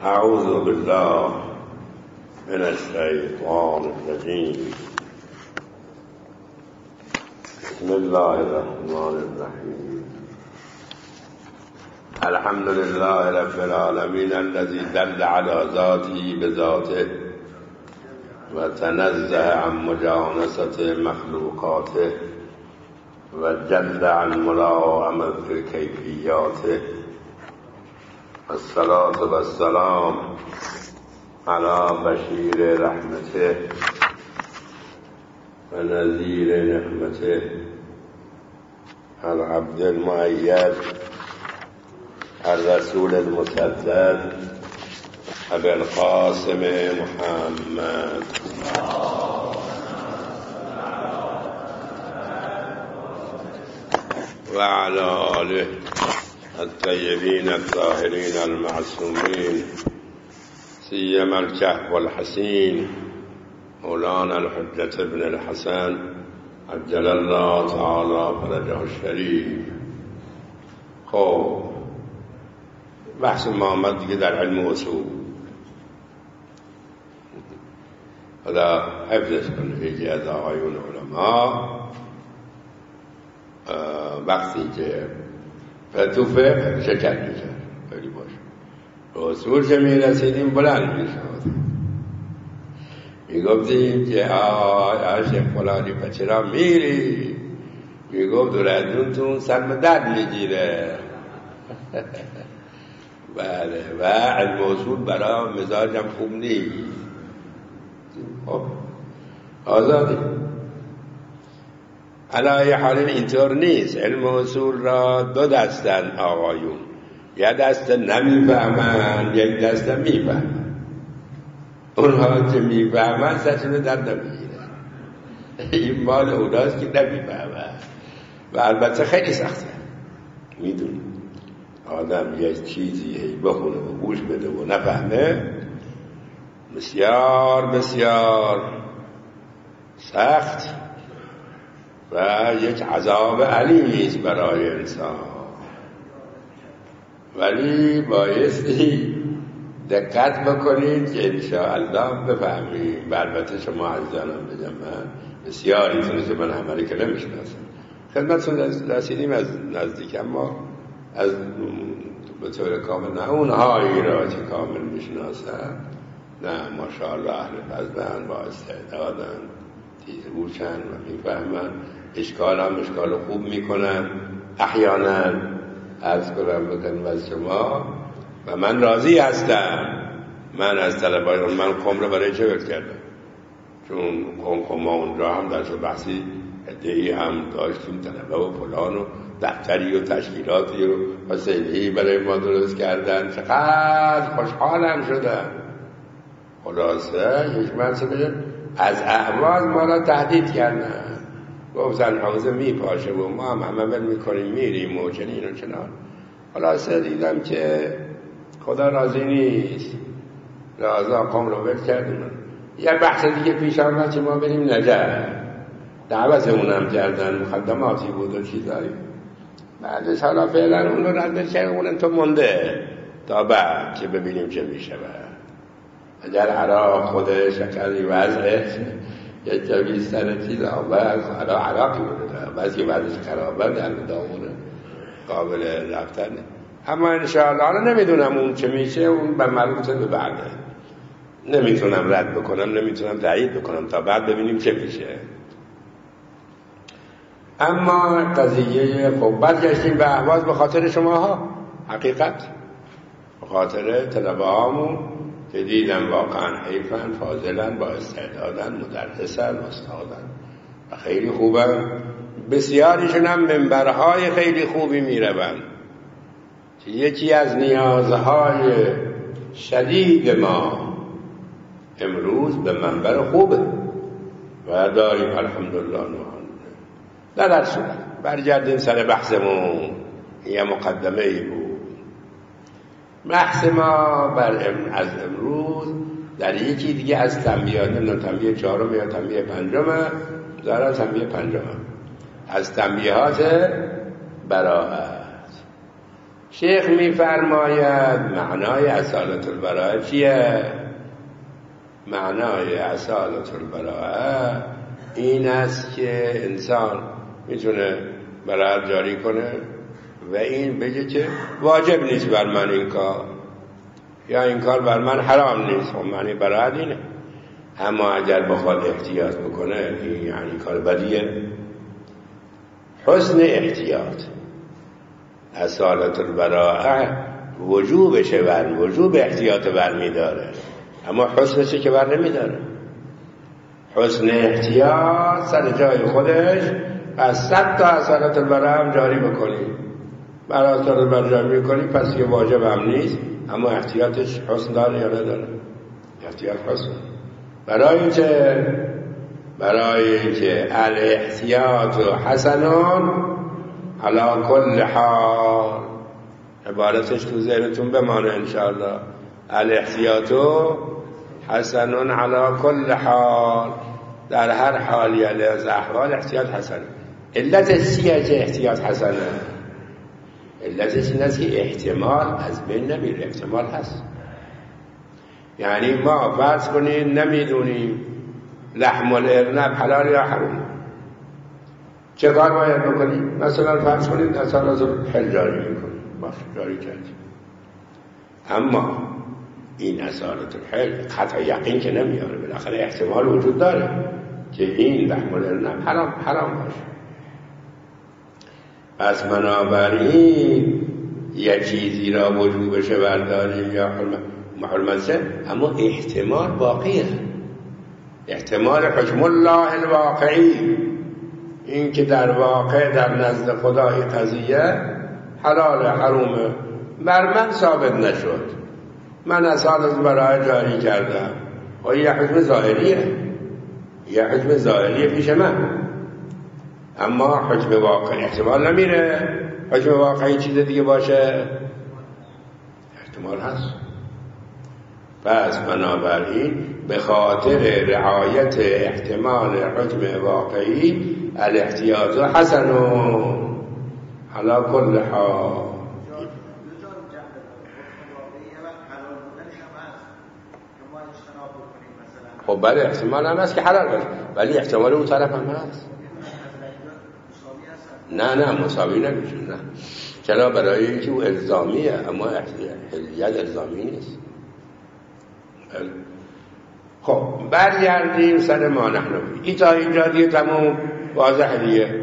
اعوذ بالله من الشیطان الرجیم. بسم الله الرحمن الرحیم. الحمد لله رب العالمین الذي دل على ذاته بذاته و تنزه عن مجانسة مخلوقاته و جل عن ملاءمة کیفیاته. الصلاة والسلام على بشیر رحمته و نذیر نعمته العبد المؤید الرسول المسدد ابي القاسم محمد وعلى آله الطيبين الطاهرين المعصومين سيما الكهف والحسين مولانا الحجة ابن الحسن عجل الله تعالى فرجه الشريف. خب بحث ما آمد دیگه در علم اصول. خدا حفظش کنه. یکی از آقایون علما وقتی که تو فقه شرکت میکرد خیلی باشه به اصول که میرسیدیم بلند میشد میگفتیم که شیخ فلانی پس چرا میری؟ میگفت دورتون سر به درد میگیره. بله و علم اصول برای مزاجم خوب نیست. خب آزادی علی حال اینطور نیست. علم اصول را دو دستن آقایون، یک دست نمیفهمن یک دست میفهمن. اونها که میفهمن سرشون درد نمیگیرن. این مال اوناست که نمیفهمن و البته خیلی سخته. میدونی آدم یک چیزی بخونه و گوش بده و نفهمه بسیار بسیار سخت و یک عذاب علیمی است برای انسان، ولی بایستی دقت بکنید که انشاءالله بفهمید. البته شما عزیزانم بگم من بسیاریتون که من همه که نمیشناسم خدمتتون رسیدیم از نزدیک، اما از به طور کامل نه اونهایی را که کامل میشناسن نه ماشاءالله اهل فضلن با استعدادن تیزهوشن و میفهمن. اشکال هم اشکال خوب میکنن احیانا. عرض کنم بکنم از شما و من راضی هستم. من از طلبایان من قم رو برای چه وقت کردم؟ چون قم ما اونجا هم در بحثی ادهی هم داشتیم طلبه و فلان و دفتری و تشکیلاتی و حسینی برای ما درست کردن. چقدر خوشحالم شدم. خلاصه یک منصبه از احواز ما را تهدید کردن. گفتن حوزه میپاشه و ما هم همه میکنیم میریم و چنین و چنان. خلاصه دیدم که خدا راضی نیست، لازم قوم رو ول کردیم. یه بحث دیگه پیش آمد که ما بریم نجف، دعوتمون هم کردن، مقدماتی بود و چیزایی. بعدش حالا فعلا اون رو رد کردن، اونم تو مونده تا بعد که ببینیم چه میشه. اگر عراق خود شکلی وضعه یک جوی سر چیز آورد عراقی بوده بعضی وضعش خرابه در دامونه قابل رفتنه. اما انشاءالله حالا نمیدونم اون چه میشه، اون به مربوطه به بعده. نمیتونم رد بکنم، نمیتونم تایید بکنم تا بعد ببینیم چه میشه. اما قضیه خب برگشتیم به احواز به خاطر شماها، حقیقت به خاطر طلبه هامون که دیدن واقعا حیفن، فاضلن، با استعدادن، مدرسن، استادن و خیلی خوبن. بسیاریشون هم منبرهای خیلی خوبی میروند که یکی از نیازهای شدید ما امروز به منبر خوبه و داریم الحمدلله. نه در صورت برگردیم سر بحثمون. یه مقدمه ای بود. بحث ما از امروز در یکی دیگه از تنبیهات، نمیدونم تنبیه 4 یا تنبیه 5، ظاهرا تنبیه 5 از تنبیهات براءت. شیخ میفرماید معنای اصالت البراءه چیه؟ معنای اصالت البراءه این است که انسان میتونه براءت جاری کنه و این بگه که واجب نیست بر من این کار، یا این کار بر من حرام نیست. خب معنی براءت اینه. اما اگر بخواد احتیاط بکنه این یعنی کار بدیه. حسن احتیاط، اصالت البراءه وجوبشه، وجوب احتیاط برمی داره، اما حسنشه که بر نمی داره. حسن احتیاط سر جای خودش از 100 تا اصالت البراءه هم جاری بکنی، برای اصالت البراءه جاری بکنی پس یه واجب هم نیست، اما احتیاطش حسن داره یا نداره؟ احتیاط حسن. برای اینکه الاحتیاط حسنون علی کل حال، عبارتش تو ذهنتون بمانه انشاءالله. الاحتیاط حسنون علی کل حال، در هر حالی از احوال احتیاط حسنه. علتش چیه که احتیاط حسنه؟ علتش این است که احتمال از بین نمیره. احتمال هست، یعنی ما فرض کنید نمیدونیم لحم الارنب حلال یا حرام، چه کار باید بکنیم؟ مثلا فرض کنید اصالت الحل جاری میکنیم، باشه جاری کردیم، اما این اصالت الحل قطع یقین که نمیاره، بالاخره احتمال وجود داره که این لحم الارنب حرام باشه. پس بنابراین یک چیزی را وجوبش برداریم یا حرمت شه، اما احتمال باقیه. احتمال حکم الله الواقعی، این که در واقع در نزد خدا این قضیه حلال حرومه بر من ثابت نشد، من اصالت البراءه جاری کردم و یه حکم ظاهریه پیش من، اما حکم واقعی احتمال نمیره. حکم واقعی چیز دیگه باشه، احتمال هست. پس بنابراین به خاطر رعایت احتمال حکم واقعی الاحتیاط حسن علی کل حال. خب بله احتمال هم هست که حلال باشه، ولی احتمال اون طرف هم هست. نه مساوی نمیشه، نه. چرا؟ برای اینکه او الزامیه، اما حلیت الزامی نیست. خب برگردیم سر ما نحن. این تا اینجا دیگه تمام واضح دیگه.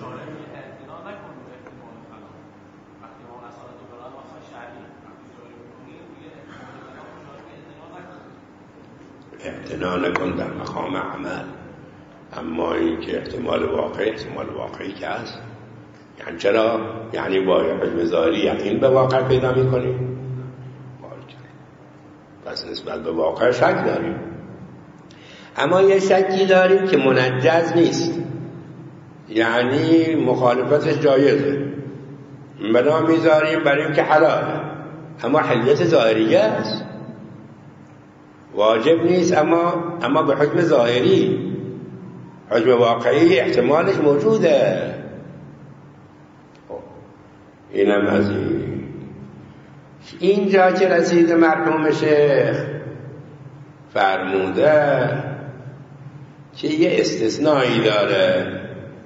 اعتنا نکن در مقام عمل، اما این که احتمال واقعی که هست. یعنی چرا؟ یعنی با حکم ظاهری یقین به واقع پیدا میکنیم، پس نسبت به واقع شک داریم، اما یه شکی داریم که منجز نیست، یعنی مخالفتش جایزه، بنا میذاریم برای اینکه حلاله، اما حلیت ظاهریه است، واجب نیست، اما به حکم ظاهری. حکم واقعی احتمالش موجوده. اینم از اینجا که رسید مرحوم شیخ فرموده که یه استثنایی داره،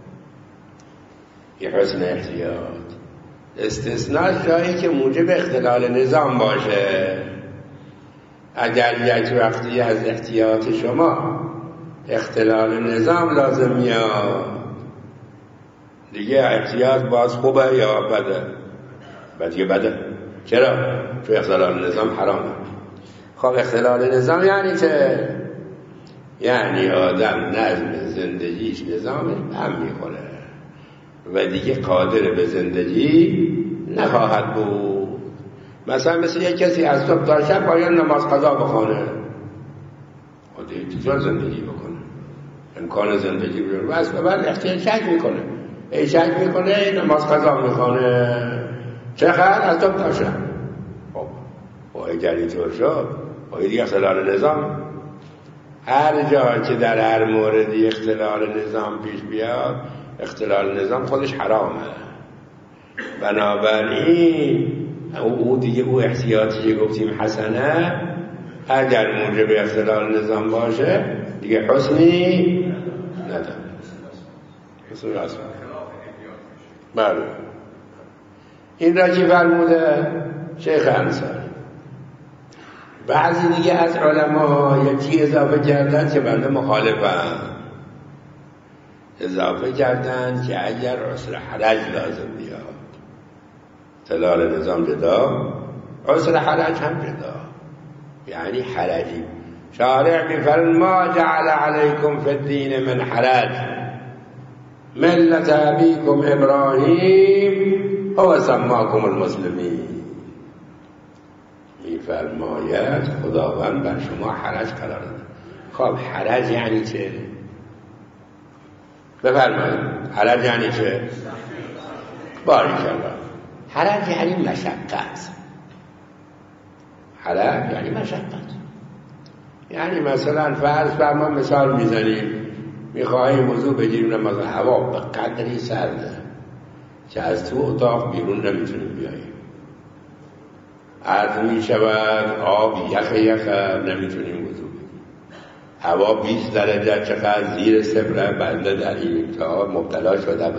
یه حسن احتیاط. استثناء جایی که موجب اختلال نظام باشه. اگر یک وقتی از احتیاط شما اختلال نظام لازم میاد، دیگه احتیاط باز خوبه یا بده؟ بده. چرا؟ چون اختلال نظام حرامه. خب اختلال نظام یعنی چه؟ یعنی آدم نظم زندگیش نظامش هم میخوره و دیگه قادر به زندگی نخواهد بود. مثل یک کسی از صبح تا شب باید نماز قضا بخونه، دیگه چطور زندگی بکنه؟ امکان زندگی بیاره بس به بعد احتیاج شک میکنه نماز قضا میخونه، چقدر از صبح تا شب. خب اگر اینطور شد دیگه اختلال نظام. هر جا که در هر موردی اختلال نظام پیش بیاد، اختلال نظام خودش حرامه. بنابراین او دیگه او احتیاطی گفتیم حسنه، اگر موجب اختلال نظام باشه دیگه حسنی نداره. حسن راست بله. این را چی فرموده شیخ انصاری. بعضی دیگه از علما یه چی اضافه کردن که بنده مخالفم، اضافه کردن که اگر عسر حرج لازم بیاد، اختلال نظام جدا، عسر حرج هم جدا، یعنی حرجی. شارع میفرماید ما جعل علیکم فی الدین من حرج ملت ابیکم ابراهیم هو سماکم المسلمین. میفرماید خداوند بر شما حرج قرار داده. خب حرج یعنی چه؟ بفرمایید حرج یعنی چه؟ باریکالله. حرج یعنی مشقت. حرج یعنی مشقت. یعنی مثلا فرض فرما مثال میزنیم، میخواهیم وضو بگیریم، مثلا هوا به قدری سرده که از تو اتاق بیرون نمیتونیم بیاییم، عرض میشود آب یخ نمیتونیم وضو بگیریم، هوا 20 درجه چقدر زیر صفر. بنده در این امتحان مبتلا شدم،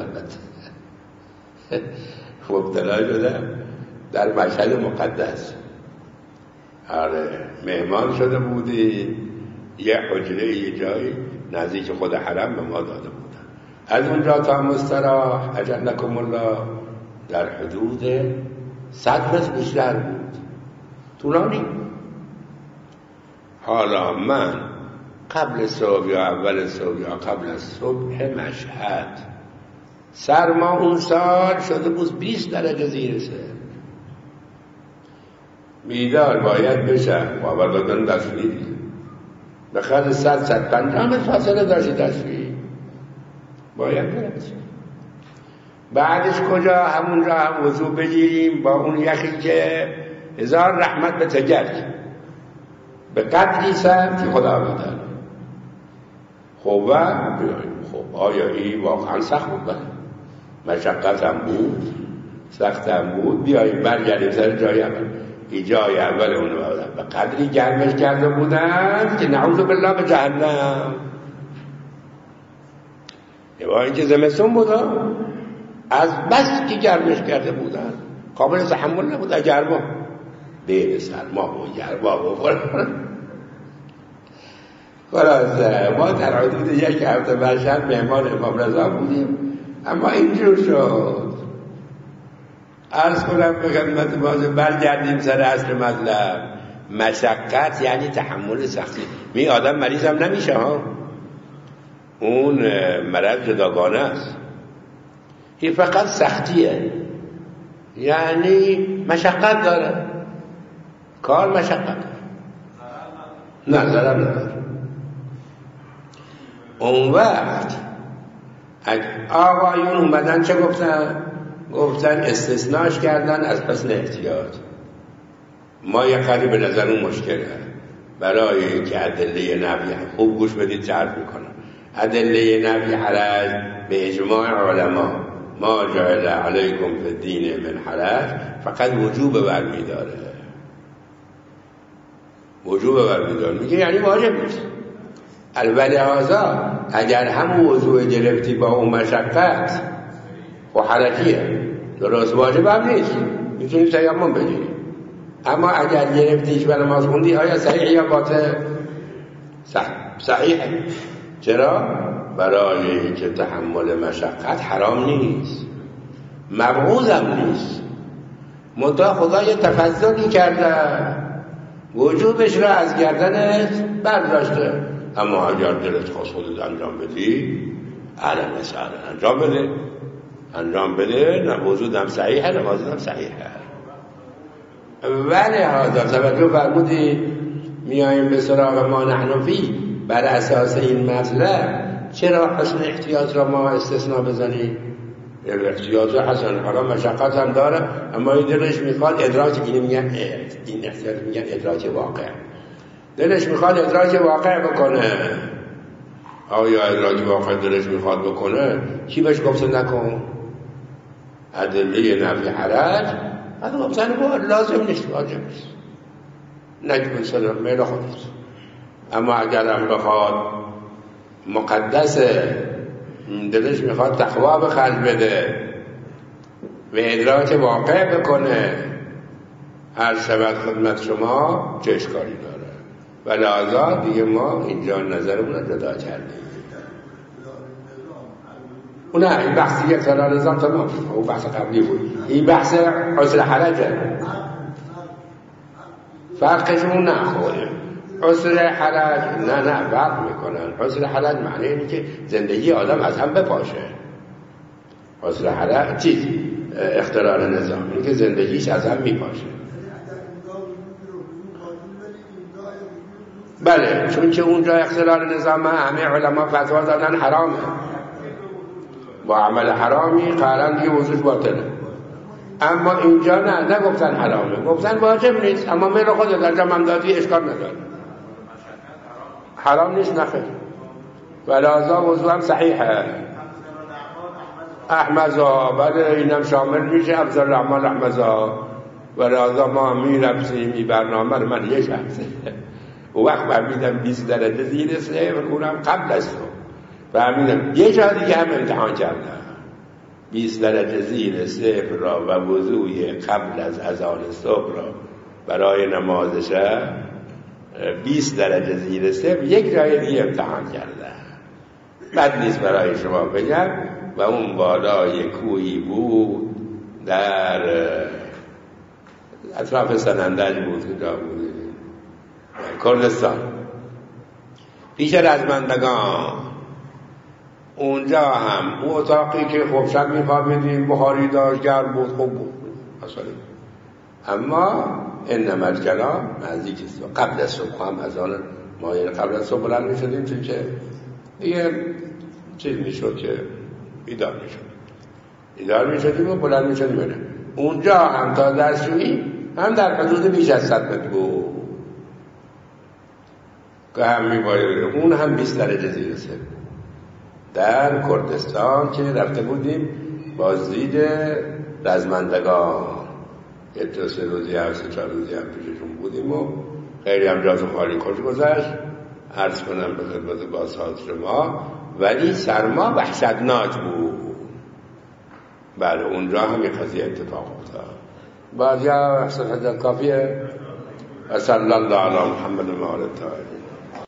مبتلا شدم در مشهد مقدس. آره مهمان شده بودی یه حجره یه جایی نزدیک خود حرم به ما داده بودن. از اونجا تا مستراح اجلکم الله در حدود 100 متر بیشتر بود، طولانی. حالا من قبل صبح یا اول صبح یا قبل از صبح مشهد، سرما اون سال شده بود 20 درجه زیر صفر، بیدار باید بشم باور دادن دستگیر بخیر 100-150 متر فاصله داشتی دستگیر باید برسیم. بعدش کجا؟ همونجا هم وضو بگیریم با اون یخی که 1000 رحمت به تجرد به قدری سر که خدا بدن. خب خب آیا این واقعا سخت بود؟ مشقت هم بود، سخت هم بود. بیاییم برگردیم سر جای اول. این جای اول اونو به قدری گرمش کرده بودن که نعوذ بالله به جهنم. با اینکه زمستون بود از بس که گرمش کرده بودن قابل تحمل نبود. گرما بین سرما و گرما و خلاصه ما در حدود 1 هفته برشن مهمان امام رضا بودیم. اما اینجور شد. عرض کنم به خدمت باز برگردیم سر اصل مطلب. مشقت یعنی تحمل سختی. می آدم مریض هم نمیشه ها، اون مرض جداگانه است. این فقط سختیه، یعنی مشقت داره، کار مشقت داره، نه ضرر نداره. اون وقت آقایون اومدن چه گفتن استثناش کردن از پس احتیاط. ما یه قدری به نظر اون مشکله برای اینکه ادله نبی خوب گوش بدید تعریف میکنم. ادله نبی حرج به اجماع علما ما جعل علیکم فی الدین من حرج فقط وجوب برمیداره، وجوب برمیداره، میگه یعنی واجب نیست. البته اگر هم وضوع گرفتی با اون مشقت و حرکیه درست، واجب هم نیست، میتونی تیمم بگیری. اما اگر گرفتیش برای نماز خوندی آیا صحیح یا باطل؟ صحیحه. چرا؟ برای اینکه تحمل مشقت حرام نیست، مبغوض هم نیست، منتها خدا یه تفضلی کرده وجوبش را از گردنت برداشته. اما اگر دلت خواست خودت انجام بدی علم مثلا انجام بده، وضوء هم صحیحه، نماز هم صحیحه. ولی حاضر توجه فرمودی میاییم به سراغ ما نحن فی بر اساس این مطلب. چرا حسن احتیاط را ما استثناء بزنیم؟ احتیاط حسن، حالا مشقت هم داره، اما این دلش میخواد ادراک، این میگن این احتیاط میگن ادراک واقع، دلش میخواد ادراک واقع بکنه. آیا ادراک واقع دلش میخواد بکنه؟ کی بهش گفته نکن؟ ادله نفی حرج بعد گفتن با لازم نیست، واجب نیست، نجم سلام میل خودت. اما اگرم بخواد مقدسه، دلش میخواد تقوا به خرج بده و ادراک واقع بکنه، هر شود خدمت شما چه اشکالی داره؟ و لحاظا دیگه ما اینجا نظرمون رو جدا کردیم. نه این بحث یک سال نظام تمام شد، اون بحث قبلی بود. این بحث عسر حرجه، فرقشون نخوریم. عسر حرج نه فرق میکنن. عسر حرج معنی اینه که زندگی آدم از هم بپاشه. عسر حرج چیز اختلال نظام اینه که زندگیش از هم میپاشه. بله، چون که اونجا اختلال نظام همه علما فتوا دادن حرامه، با عمل حرامی قرارن دیگه وضوش باطله. اما اینجا نه گفتن حرامه، گفتن واجب نیست، اما میل خودت در جمع دادی اشکال نداره، حرام نیست نخیر. ولازا وضو هم صحیحه. احمزا، بله اینم شامل میشه افضل الاعمال احمزا. ولازا ما میرفتیم این برنامه رو من یک هفته او وقت فهمیدم 20 درجه زیر صفر، اونم قبل از تو فهمیدم یه جا دیگه هم امتحان کردم 20 درجه زیر صفر را و وضوی قبل از اذان صبح را برای نماز شب 20 درجه زیر صفر یک جای دیگه امتحان کردم. بد نیست برای شما بگم. و اون بالای کوهی بود در اطراف سنندج بود که بود کردستان، پیش رزمندگان. اونجا هم اون اتاقی که خب شب میخوابیدیم بخاری داشت، گرم بود، خوب بود اصلا. اما انما الکلام نزدیک قبل از صبح هم از آن ما قبل از صبح بلند میشدیم، چون که دیگه چیز میشد که بیدار میشدیم و بلند میشدیم. اونجا هم تا دستشویی هم در حدود بیش از 100 متر بود که هم میباید، اون هم 20 درجه زیر صفر در کردستان که رفته بودیم بازدید رزمندگان. یه 2-3 روزی هم 3-4 روزی هم پیششون بودیم و خیلی هم جاز خالی خوش گذشت. عرض کنم به خدمت بازخواست شما، ولی سرما وحشتناک بود. بله اونجا هم یک قضیه اتفاق افتاد. بعد یا احسن حضرت کافیه. صلی الله علی محمد و آل الطاهرین.